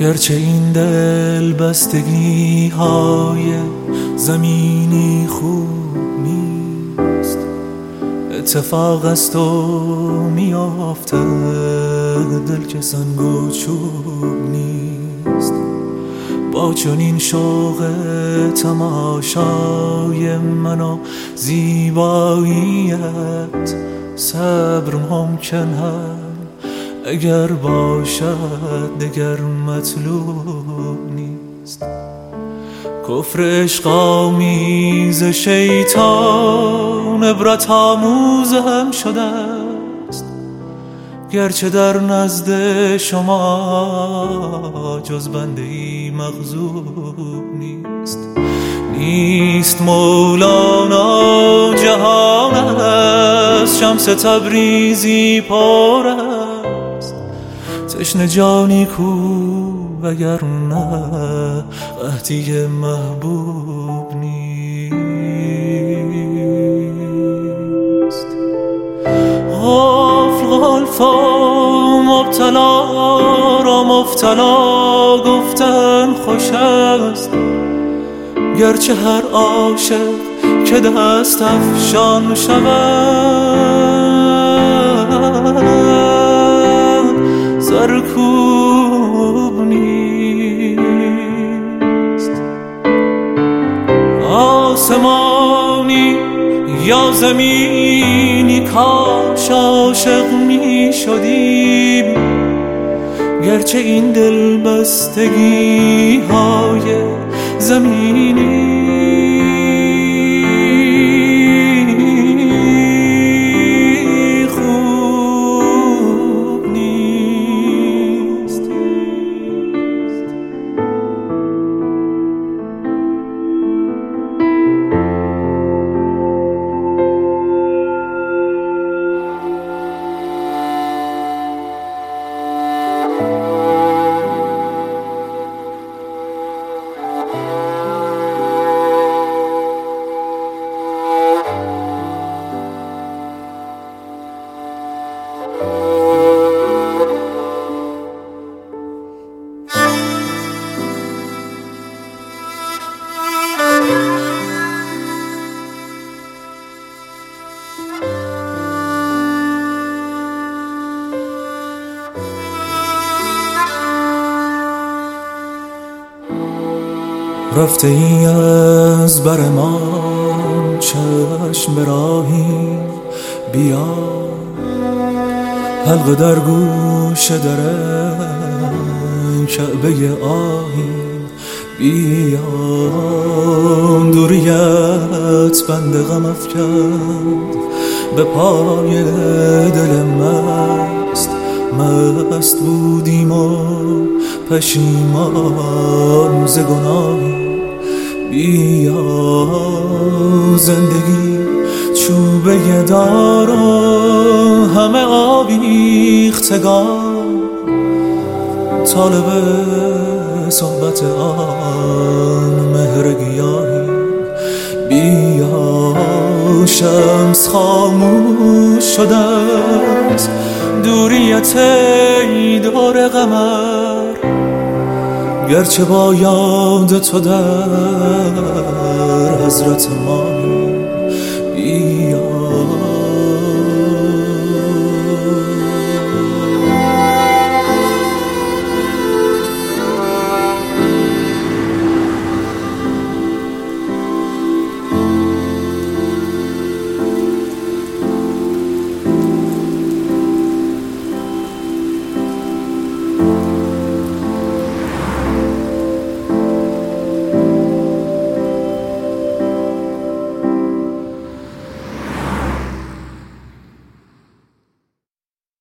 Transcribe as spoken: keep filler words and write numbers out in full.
گرچه این دل بستگی های زمینی خوب نیست، اتفاق است و میافته دل که سنگ و چوب نیست. با چنین شوق تماشای من و زیباییت صبر ممکن هم اگر باشد دگر مطلوب نیست. کفر عشق آمیز شیطان عبرت آموز هم شده است، گرچه در نزد شما جز بنده ای مغضوب نیست. نیست مولانا جهان است، شمس تبریزی پر است، تشنه جانی کو وگر نه قحطی محبوب نیست. غافل غلف و مبتلا را مبتلا گفتن خوش است، گرچه هر عاشق که دست افشان شود سرکوب نیست. آسمانی یا زمینی کاش عاشق می شدیم، گرچه این دل بستگی های زمینی خوب نیست. رفته ای از بر ما چشم به راهی، بیا حلقه در گوش در کعبه آهی، بیا دوریت بند غم افکند به پای دل مست. مست بودیم و پشیمان ز گناهی، بیا زندگی چوبه دار و همه آویختگان، طالب صحبت آن مهر گیاهی. بیا شمس خاموش شده است، دوریت ای دور قمر، گرچه با یاد تو در حضرت مانی. بیا